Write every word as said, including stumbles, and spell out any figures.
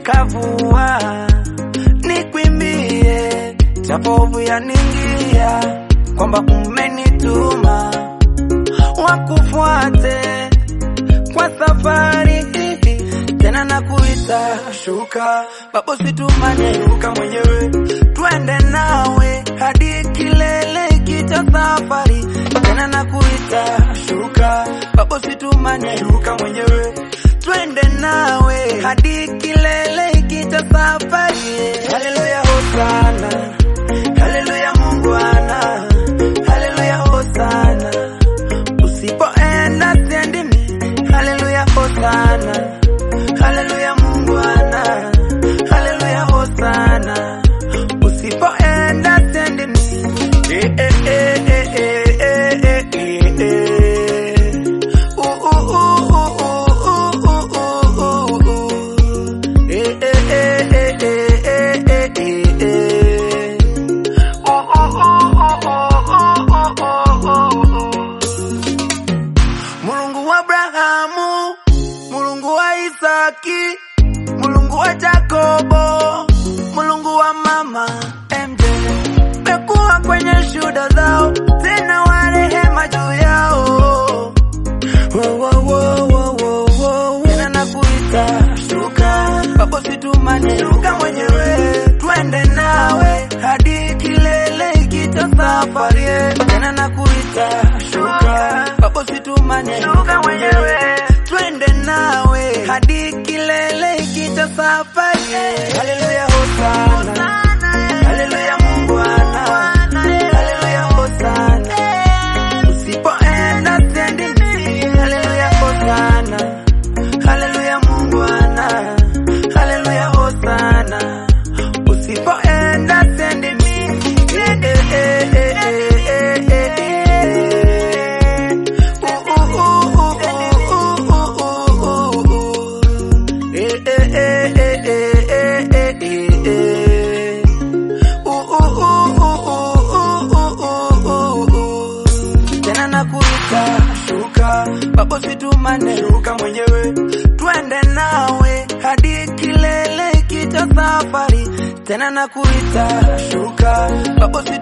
kavua nikwimbie, japo yaningia kwamba umenituma wakufuate kwa safari tena nakuita shuka babo situmane shuka mwenyewe twende nawe hadi kilele kita safari tena nakuita shuka babo situmane shuka mwenyewe twende nawe hadi kilele kita safari. Haleluya hosana, haleluya Mungu ana, haleluya hosana, usipoenda siendi mimi. Haleluya hosana, haleluya Mungu ana, haleluya hosana, usipoenda siendi mimi. Eh eh eh eh eh eh eh eh uh uh uh uh uh uh uh eh eh eh eh eh eh eh uh uh uh uh uh. Mulungu wa Abrahamu, Mulungu wa Isaki, Mulungu wa Jakobo, Mulungu wa mama M J, mekuwa kwenye shuhuda zao, tena warehema juu yao. Wo wo wo wo wo wo, tena nakuita shuka babo situmane shuka mwenyewe twende nawe hadi kilele kita safari tena nakuita shuka babo situmane shuka mwenyewe twende nawe hadi kilele kita safari. Haleluya hosana, haleluya Mungu ana, haleluya hosana, usipoenda siendi mimi. Haleluya hosana, haleluya Mungu ana, haleluya hosana, usipoenda siendi mimi. Eh eh eh eh eh eh eh uh uh uh uh uh uh uh eh eh eh eh eh eh eh uh uh uh uh uh uh. Tena nakuita shuka babo situmane shuka mwenyewe twende nawe hadi kilele kita safari tena nakuita shuka babo